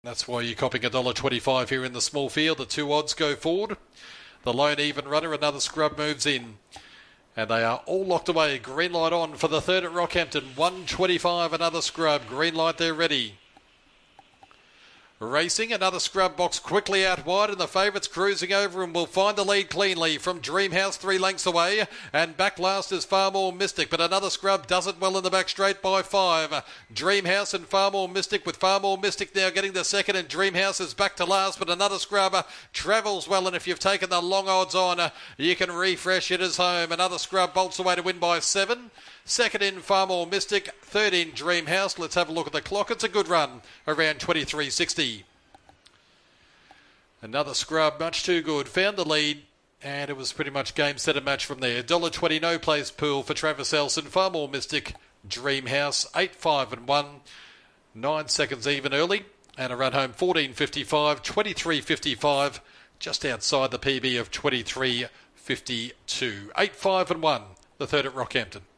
That's why you're copying $1.25 here in the small field. The two odds go forward. The lone even runner, another scrub, moves in. And they are all locked away. Green light on for the third at Rockhampton. 125, another scrub. Green light, they're ready. Racing, another scrub box quickly out wide, and the favourites cruising over and will find the lead cleanly from Dreamhouse 3 lengths away, and back last is Far More Mystic, but another scrub does it well in the back straight by 5. Dreamhouse and Far More Mystic, with Far More Mystic now getting the second, and Dreamhouse is back to last, but another scrub travels well, and if you've taken the long odds on, you can refresh it as home. Another scrub bolts away to win by 7. Second in Far More Mystic, third in Dreamhouse. Let's have a look at the clock. It's a good run, around 23.60. Another scrub, much too good. Found the lead, and it was pretty much game, set and match from there. $1.20 no place pool for Travis Elson. Far More Mystic, Dreamhouse, 8, 5 and 1. 9 seconds even early, and a run home 14.55, 23.55, just outside the PB of 23.52. 8, 5 and 1, the third at Rockhampton.